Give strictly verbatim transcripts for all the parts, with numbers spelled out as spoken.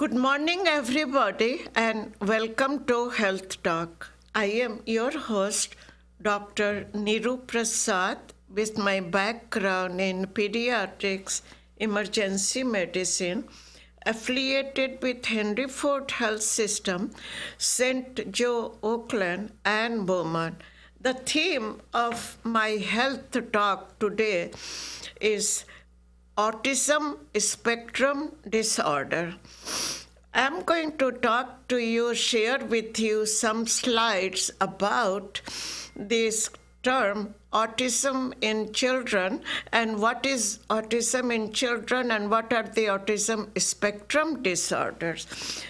Good morning, everybody, and welcome to Health Talk. I am your host, Doctor Niru Prasad, with my background in pediatrics, emergency medicine, affiliated with Henry Ford Health System, Saint Joe, Oakland, and Beaumont. The theme of my health talk today is autism spectrum disorder. I'm going to talk to you, share with you some slides about this term autism in children and what is autism in children and what are the autism spectrum disorders.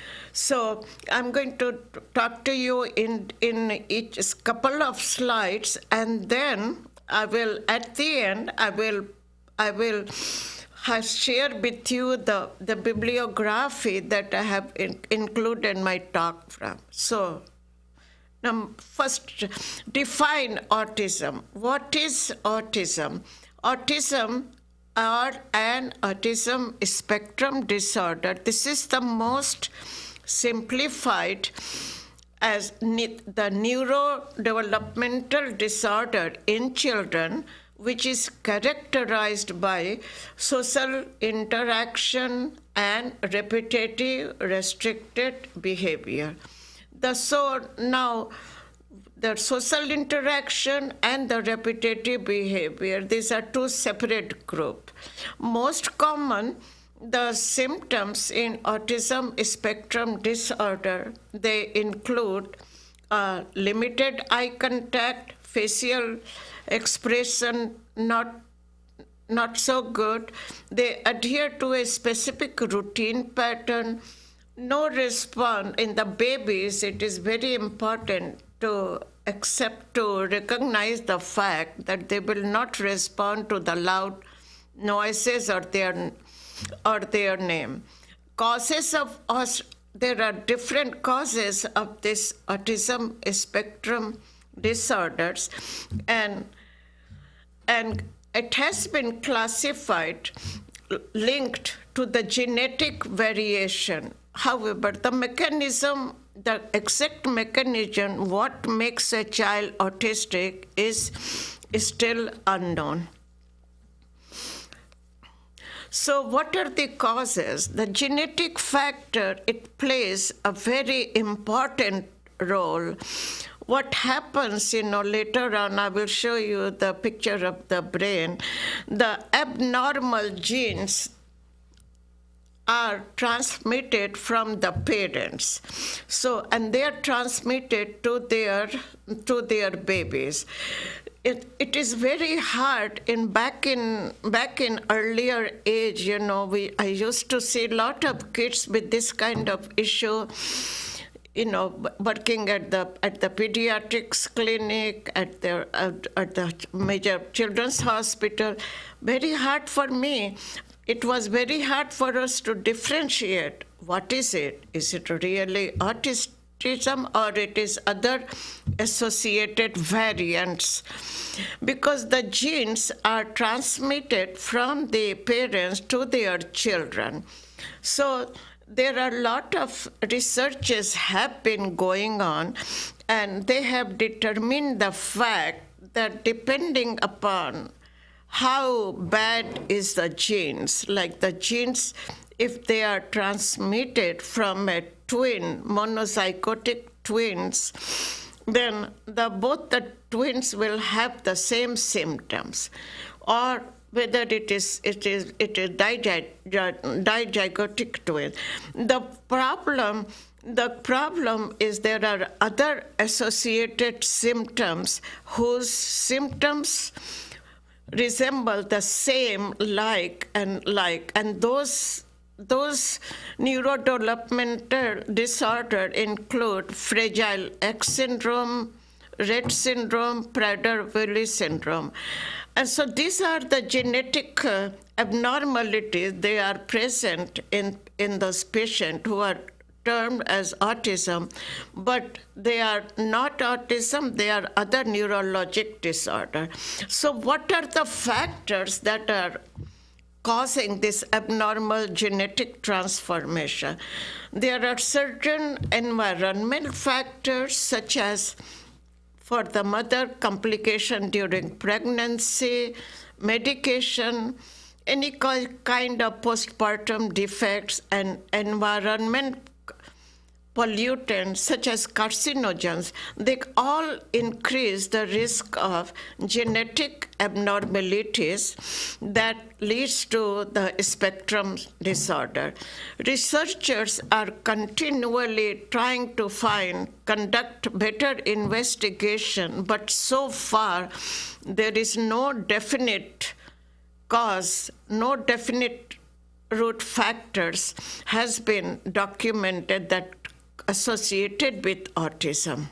So I'm going to talk to you in, in each couple of slides, and then I will, at the end, I will I will share with you the, the bibliography that I have in, included in my talk from. So, um, first, define autism. What is autism? Autism or an autism spectrum disorder. This is the most simplified as ne- the neurodevelopmental disorder in children, which is characterized by social interaction and repetitive restricted behavior. The so now the social interaction and the repetitive behavior, these are two separate groups. Most common, the symptoms in autism spectrum disorder, they include uh, limited eye contact, facial expression not not so good. They adhere to a specific routine pattern. No response in the babies. It is very important to accept, to recognize the fact that they will not respond to the loud noises or their or their name. Causes of us, there are different causes of this autism spectrum disorders, and and it has been classified linked to the genetic variation. However, the mechanism, the exact mechanism, what makes a child autistic is, is still unknown. So what are the causes? The genetic factor, it plays a very important role. What happens, you know, later on, I will show you the picture of the brain. The abnormal genes are transmitted from the parents. So, and they are transmitted to their, to their babies. It, it is very hard in back in back in earlier age, you know, we I used to see a lot of kids with this kind of issue, you know, working at the at the pediatrics clinic, at the at, at the major children's hospital. Very hard for me. It was very hard for us to differentiate what is it. Is it really autism or it is other associated variants? Because the genes are transmitted from the parents to their children. So there are a lot of researches have been going on, and they have determined the fact that depending upon how bad is the genes, like the genes, if they are transmitted from a twin, monozygotic twins, then the, both the twins will have the same symptoms, or whether it is it is it is dizygotic twin. The problem the problem is there are other associated symptoms whose symptoms resemble the same like and like, and those those neurodevelopmental disorders include Fragile X syndrome, Rett syndrome, Prader-Willi syndrome. And so these are the genetic uh, abnormalities. They are present in, in those patients who are termed as autism, but they are not autism, they are other neurologic disorder. So what are the factors that are causing this abnormal genetic transformation. There are certain environmental factors, such as for the mother, complication during pregnancy, medication, any kind of postpartum defects, and environment pollutants such as carcinogens, they all increase the risk of genetic abnormalities that leads to the spectrum disorder. Researchers are continually trying to find, conduct better investigation, but so far there is no definite cause, no definite root factors has been documented that associated with autism.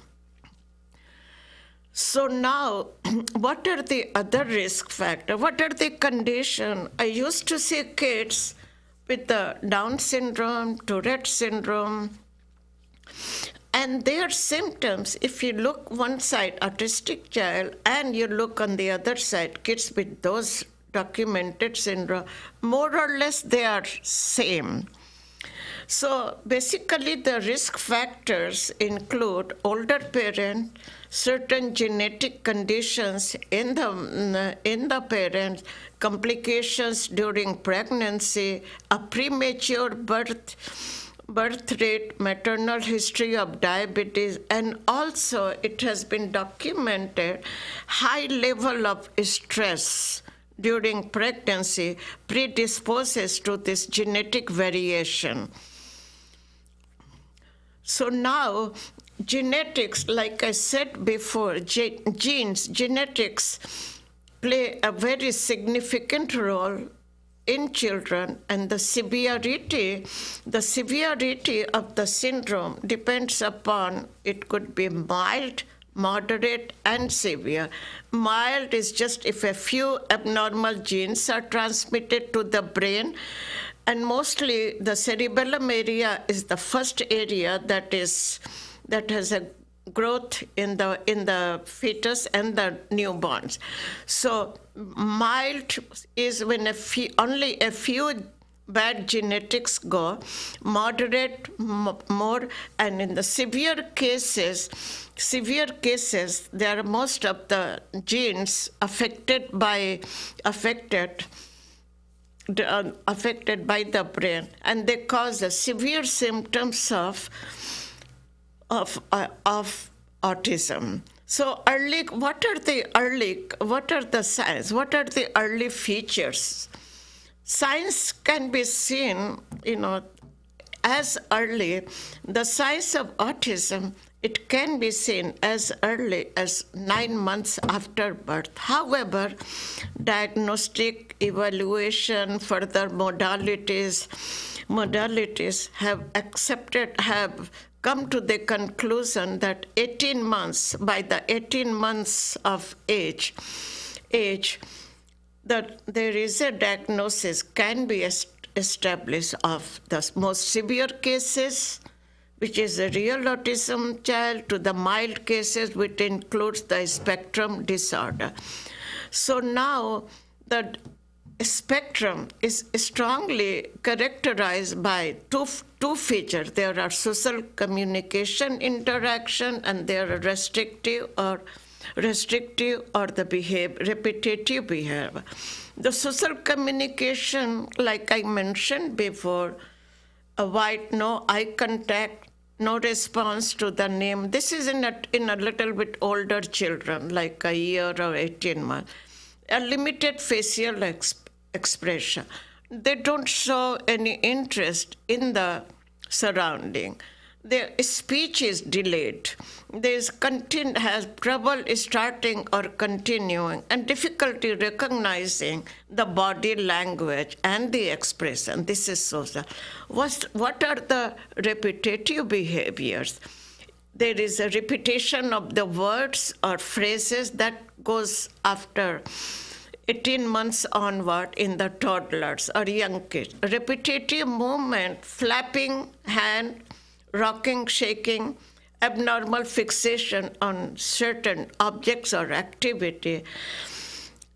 So now, what are the other risk factors? What are the conditions? I used to see kids with the Down syndrome, Tourette syndrome, and their symptoms, if you look one side, autistic child, and you look on the other side, kids with those documented syndrome, more or less they are same. So basically the risk factors include older parent, certain genetic conditions in the, in the parents, complications during pregnancy, a premature birth, birth rate, maternal history of diabetes, and also it has been documented high level of stress during pregnancy predisposes to this genetic variation. So now, genetics, like I said before, ge- genes, genetics play a very significant role in children, and the severity, the severity of the syndrome depends upon, it could be mild, moderate, and severe. Mild is just if a few abnormal genes are transmitted to the brain, and mostly the cerebellum area is the first area that is that has a growth in the in the fetus and the newborns. So mild is when a few, only a few bad genetics go, moderate m- more, and in the severe cases, severe cases, there are most of the genes affected by affected. Uh, affected by the brain, and they cause the severe symptoms of of uh, of autism. So early, what are the early, what are the signs? What are the early features? Signs can be seen, you know, as early. The signs of autism, it can be seen as early as nine months after birth. However, diagnostic evaluation, further modalities, modalities have accepted, have come to the conclusion that eighteen months, by the eighteen months of age, age, that there is a diagnosis can be established of the most severe cases, which is a real autism child, to the mild cases, which includes the spectrum disorder. So now the spectrum is strongly characterized by two, two features. There are social communication interaction, and there are restrictive or restrictive or the behave, repetitive behavior. The social communication, like I mentioned before, avoid no eye contact, no response to the name. This is in a, in a little bit older children, like a year or eighteen months. A limited facial exp- expression. They don't show any interest in the surrounding. Their speech is delayed. There's continu- has trouble starting or continuing, and difficulty recognizing the body language and the expression. This is social. What's, what are the repetitive behaviors? There is a repetition of the words or phrases that goes after eighteen months onward in the toddlers or young kids. Repetitive movement, flapping hand, rocking, shaking, abnormal fixation on certain objects or activity,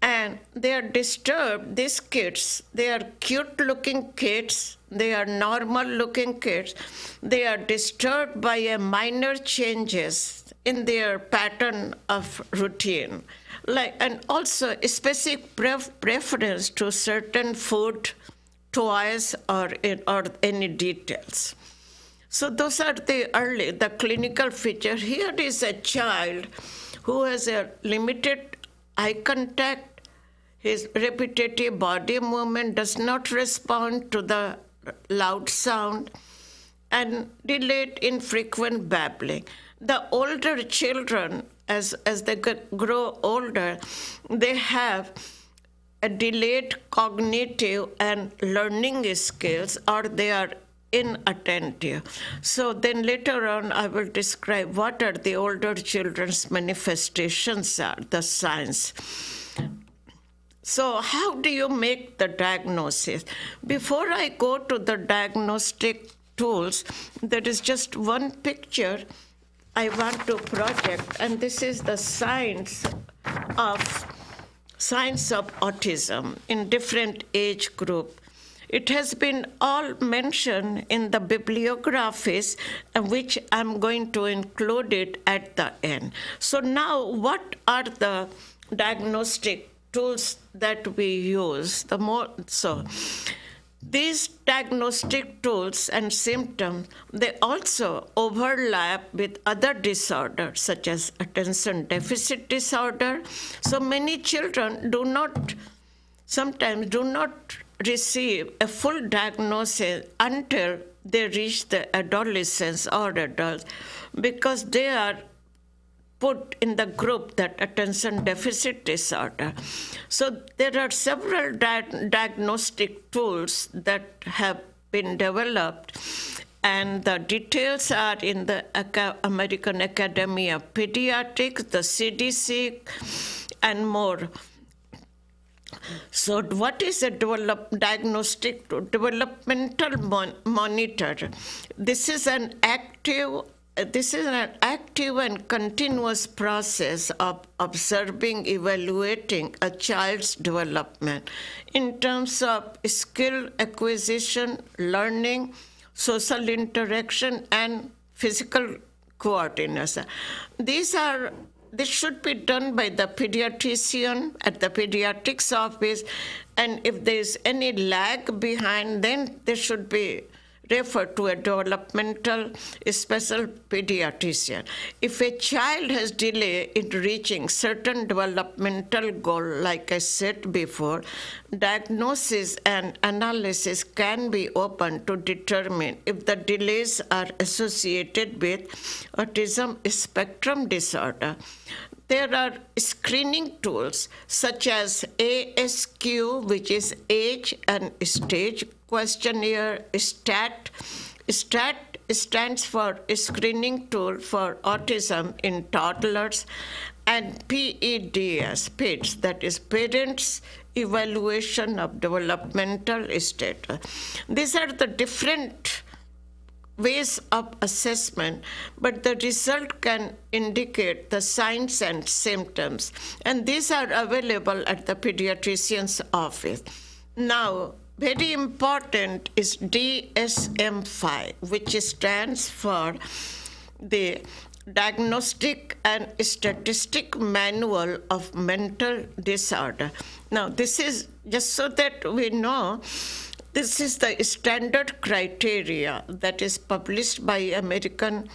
And they are disturbed, these kids, they are cute-looking kids, they are normal-looking kids. They are disturbed by a minor changes in their pattern of routine, like, and also a specific pref- preference to certain food, toys, or, or any details. So those are the early, the clinical feature. Here is a child who has a limited eye contact. His repetitive body movement does not respond to the loud sound, and delayed infrequent babbling. The older children, as, as they grow older, they have a delayed cognitive and learning skills, or they are inattentive. So then later on, I will describe what are the older children's manifestations are, the signs. So how do you make the diagnosis? Before I go to the diagnostic tools, there is just one picture I want to project, and this is the signs of signs of autism in different age group. It has been all mentioned in the bibliographies, which I'm going to include it at the end. So now, what are the diagnostic tools that we use? The more so, these diagnostic tools and symptoms, they also overlap with other disorders such as attention deficit disorder. So many children do not, sometimes do not receive a full diagnosis until they reach the adolescence or adults, because they are put in the group that attention deficit disorder. So there are several di- diagnostic tools that have been developed, and the details are in the Aca- American Academy of Pediatrics, the C D C, and more. So what is a develop, diagnostic developmental mon- monitor? This is an active This is an active and continuous process of observing, evaluating a child's development in terms of skill acquisition, learning, social interaction, and physical coordination. These are This should be done by the pediatrician at the pediatrics office, and if there is any lag behind, then there should be referred to a developmental special pediatrician. If a child has delay in reaching certain developmental goal, like I said before, diagnosis and analysis can be opened to determine if the delays are associated with autism spectrum disorder. There are screening tools such as A S Q, which is age and stage questionnaire, STAT. STAT stands for Screening Tool for Autism in Toddlers, and P E D S, P E D S, that is Parents Evaluation of Developmental Status. These are the different ways of assessment, but the result can indicate the signs and symptoms, and these are available at the pediatrician's office. Now, very important is D S M five, which stands for the Diagnostic and Statistic Manual of Mental Disorder. Now, this is just so that we know, this is the standard criteria that is published by American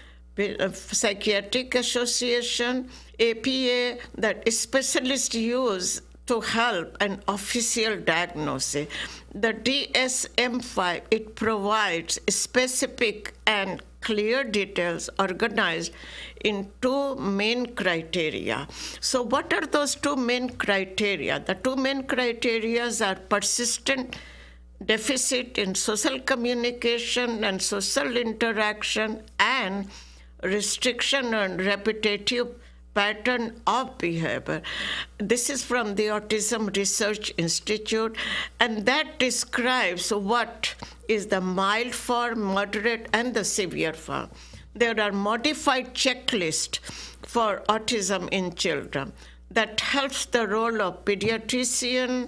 Psychiatric Association, A P A, that specialists use to help an official diagnosis. The D S M five, it provides specific and clear details organized in two main criteria. So what are those two main criteria? The two main criteria are persistent deficit in social communication and social interaction, and restriction on repetitive pattern of behavior. This is from the Autism Research Institute, and that describes what is the mild form, moderate, and the severe form. There are modified checklists for autism in children. that helps the role of pediatrician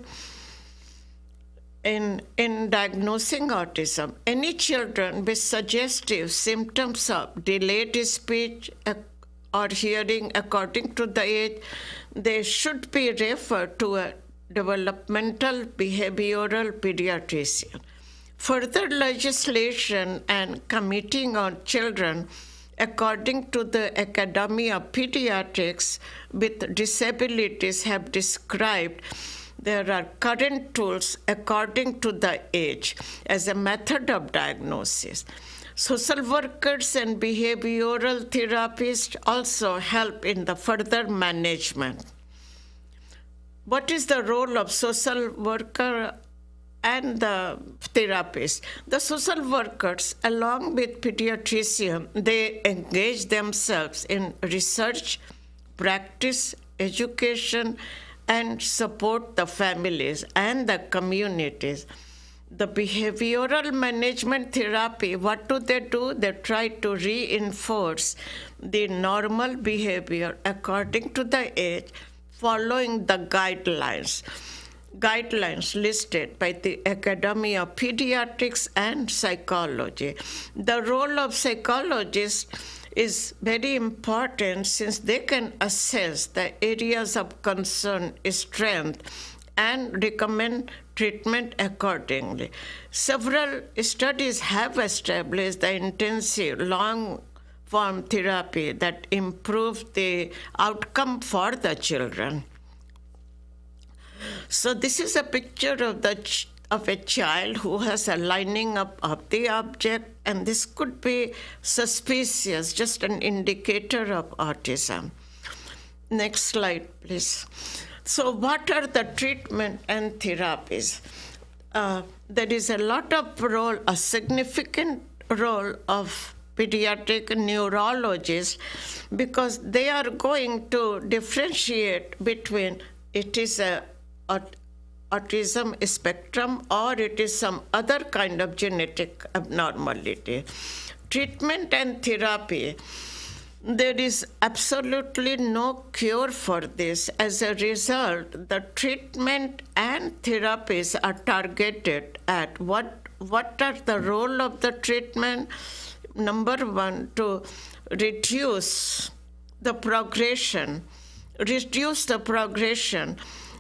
in, in diagnosing autism. Any children with suggestive symptoms of delayed speech or hearing according to the age, they should be referred to a developmental behavioral pediatrician. Further legislation and committing on children according to the Academy of Pediatrics with disabilities have described there are current tools according to the age as a method of diagnosis. Social workers and behavioral therapists also help in the further management. What is the role of social worker and the therapists? The social workers, along with pediatricians, they engage themselves in research, practice, education, and support the families and the communities. The behavioral management therapy, what do they do? They try to reinforce the normal behavior according to the age, following the guidelines. Guidelines listed by the Academy of Pediatrics and Psychology. The role of psychologists is very important since they can assess the areas of concern, strength, and recommend treatment accordingly. Several studies have established the intensive long-form therapy that improves the outcome for the children. So this is a picture of the ch- of a child who has a lining up of the object, and this could be suspicious, just an indicator of autism. Next slide, please. So what are the treatment and therapies? Uh, there is a lot of role, a significant role of pediatric neurologists because they are going to differentiate between it is a aut- autism spectrum or it is some other kind of genetic abnormality. Treatment and therapy. There is absolutely no cure for this. As a result, the treatment and therapies are targeted at what, what are the role of the treatment? Number one, to reduce the progression, reduce the progression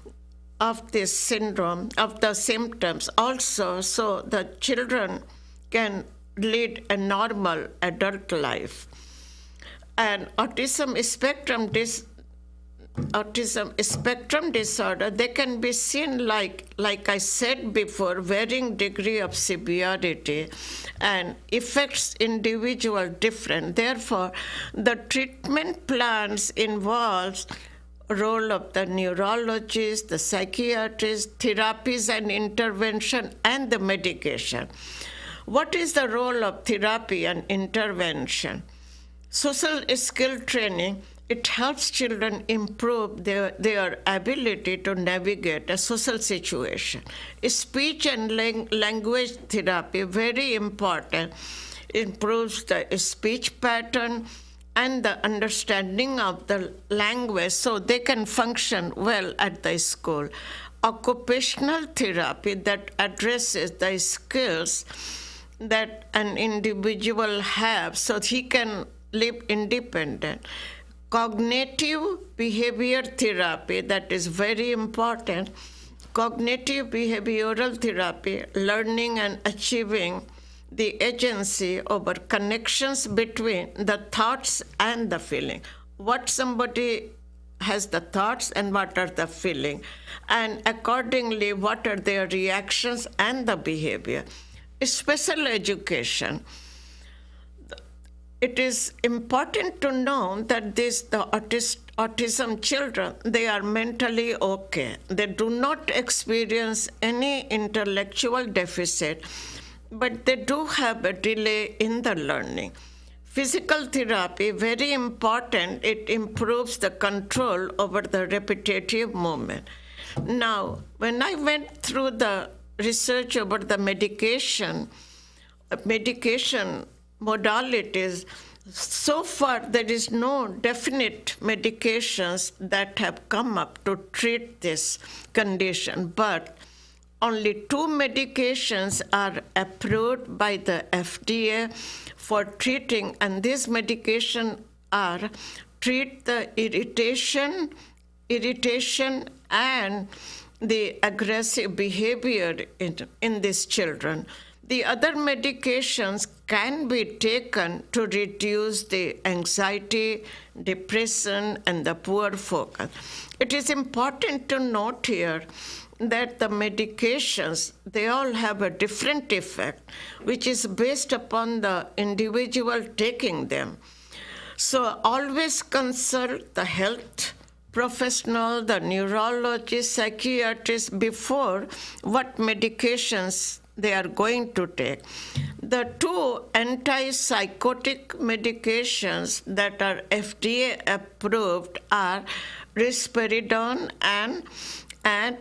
of this syndrome, of the symptoms also, so the children can lead a normal adult life. And autism spectrum dis- autism spectrum disorder, they can be seen like, like I said before, varying degree of severity and affects individual different. Therefore, the treatment plans involves role of the neurologist, the psychiatrist, therapies and intervention, and the medication. What is the role of therapy and intervention? Social skill training, it helps children improve their, their ability to navigate a social situation. Speech and lang- language therapy, very important, improves the speech pattern and the understanding of the language so they can function well at the school. Occupational therapy that addresses the skills that an individual has so he can live independent. Cognitive behavior therapy, that is very important. Cognitive behavioral therapy, learning and achieving the agency over connections between the thoughts and the feeling. What somebody has the thoughts and what are the feeling, and accordingly what are their reactions and the behavior. Special education. It is important to know that this the autist, autism children, they are mentally okay. They do not experience any intellectual deficit, but they do have a delay in the learning. Physical therapy, very important. It improves the control over the repetitive movement. Now, when I went through the research over the medication, medication modalities, So far, there is no definite medications that have come up to treat this condition, but only two medications are approved by the F D A for treating, and these medications are treat the irritation, irritation and the aggressive behavior in, in these children. The other medications can be taken to reduce the anxiety, depression, and the poor focus. It is important to note here that the medications, they all have a different effect, which is based upon the individual taking them. So always consult the health professional, the neurologist, psychiatrist before what medications they are going to take. The two antipsychotic medications that are F D A approved are risperidone and, and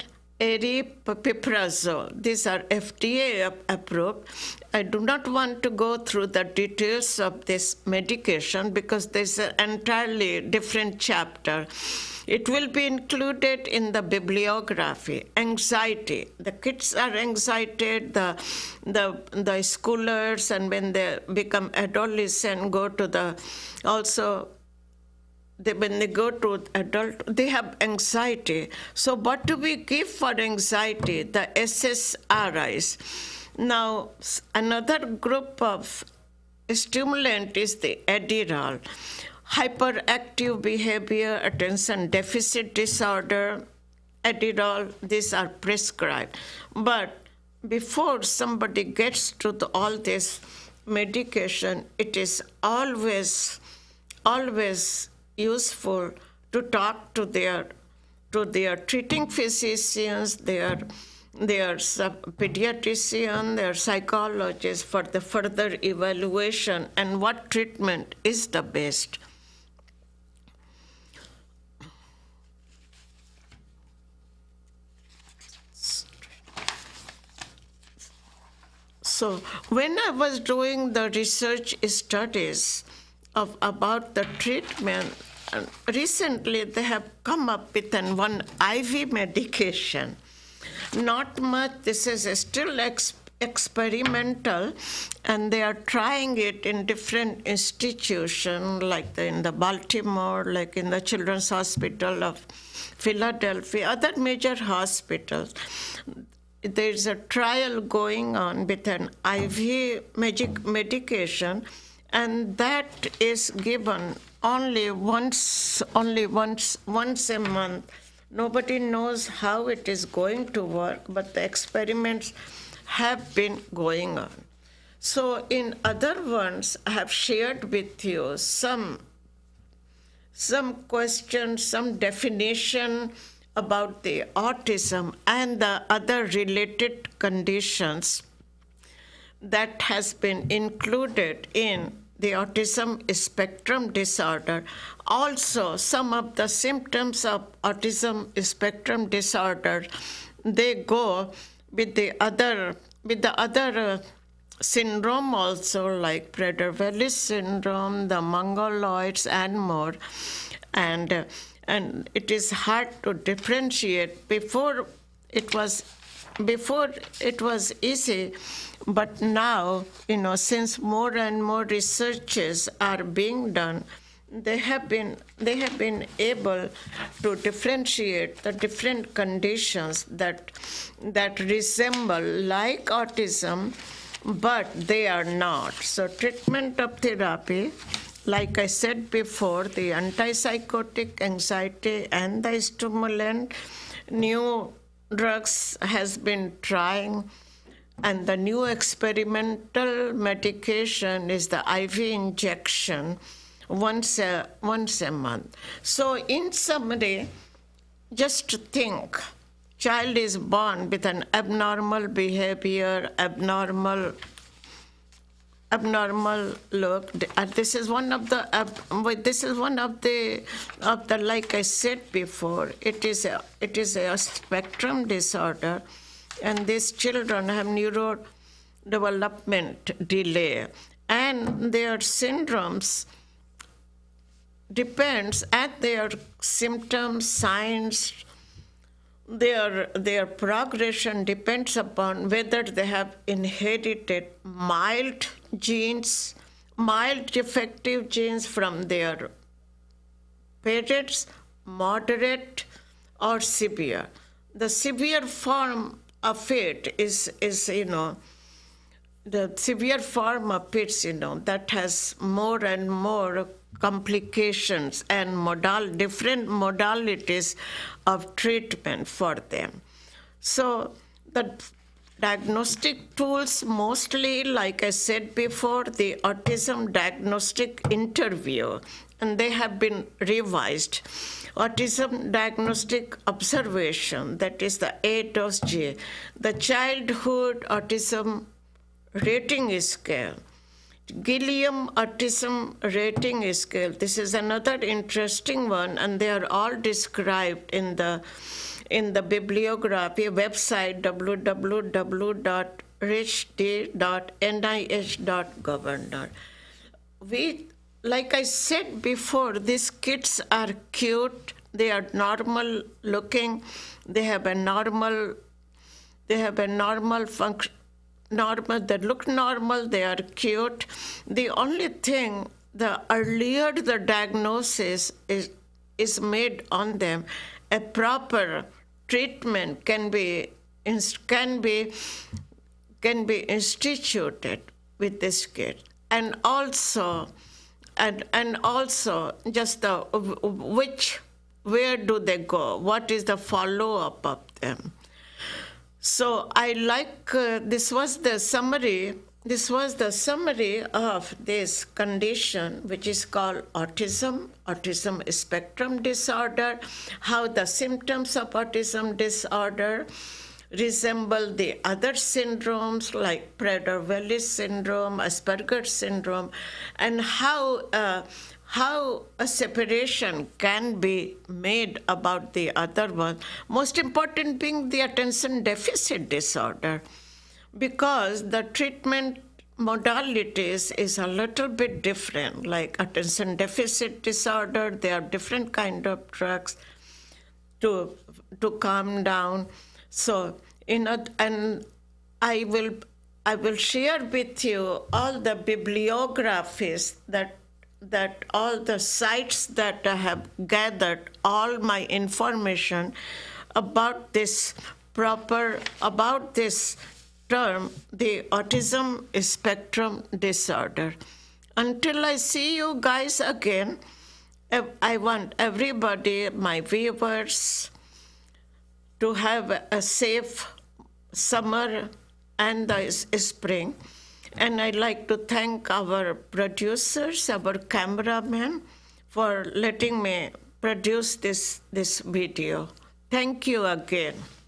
aripiprazole. These are F D A approved. I do not want to go through the details of this medication because there's an entirely different chapter. It will be included in the bibliography. Anxiety. The kids are excited, the, the, the schoolers, and when they become adolescent, go to the, also, they, when they go to adult, they have anxiety. So what do we give for anxiety? The S S R Is. Now, another group of stimulant is the Adderall. Hyperactive behavior, attention deficit disorder, Adderall, these are prescribed. But before somebody gets to the, all this medication, it is always, always useful to talk to their, to their treating physicians, their, their pediatrician, their psychologists for the further evaluation and what treatment is the best. So when I was doing the research studies of about the treatment, recently they have come up with an one I V medication. Not much, this is still ex- experimental, and they are trying it in different institutions, like the, in the Baltimore, like in the Children's Hospital of Philadelphia, other major hospitals. There's a trial going on with an I V magic medication, and that is given only once, only once, once a month. Nobody knows how it is going to work, but the experiments have been going on. So in other ones, I have shared with you some, some questions, some definition about the autism and the other related conditions that has been included in the autism spectrum disorder. Also, some of the symptoms of autism spectrum disorder, they go with the other, with the other uh, syndrome also, like Prader-Willi syndrome, the mongoloids, and more. And uh, and it is hard to differentiate. Before it was, before it was easy, but now, you know, since more and more researches are being done, they have been they have been able to differentiate the different conditions that that resemble like autism, but they are not. So treatment of therapy, like I said before, the antipsychotic, anxiety, and the stimulant, new drugs has been trying, and the new experimental medication is the I V injection once a, once a month. So in summary, just think, child is born with an abnormal behavior, abnormal abnormal look. And this is one of the uh, this is one of the of the like I said before. It is a it is a spectrum disorder, and these children have neurodevelopment delay, and their syndromes depends at their symptoms, signs, their their progression depends upon whether they have inherited mild genes, mild defective genes from their parents, moderate, or severe. The severe form of it is, is you know, the severe form of it, you know, that has more and more complications and modal, different modalities of treatment for them. So the diagnostic tools mostly, like I said before, the autism diagnostic interview, and they have been revised. Autism diagnostic observation, that is the A D O S G, the childhood autism rating scale, Gilliam Autism Rating Scale. This is another interesting one, and they are all described in the in the bibliography website w w w dot rich d dot n i h dot gov. We, like I said before, these kids are cute. They are normal looking. They have a normal. They have a normal function. Normal, they look normal, they are cute. The only thing, the earlier the diagnosis is, is made on them, a proper treatment can be can be can be instituted with this kid. And also, and and also just the which where do they go? What is the follow-up of them? So I like, uh, this was the summary, this was the summary of this condition, which is called autism, autism spectrum disorder, how the symptoms of autism disorder resemble the other syndromes like Prader-Willi syndrome, Asperger's syndrome, and how uh, how a separation can be made about the other one. Most important being the attention deficit disorder, because the treatment modalities is a little bit different. Like attention deficit disorder, there are different kind of drugs to to calm down. So, in a, and I will I will share with you all the bibliographies that that all the sites that I have gathered all my information about this proper, about this term, the autism spectrum disorder. Until I see you guys again, I want everybody, my viewers, to have a safe summer and the spring. And I'd like to thank our producers, our cameramen, for letting me produce this, this video. Thank you again.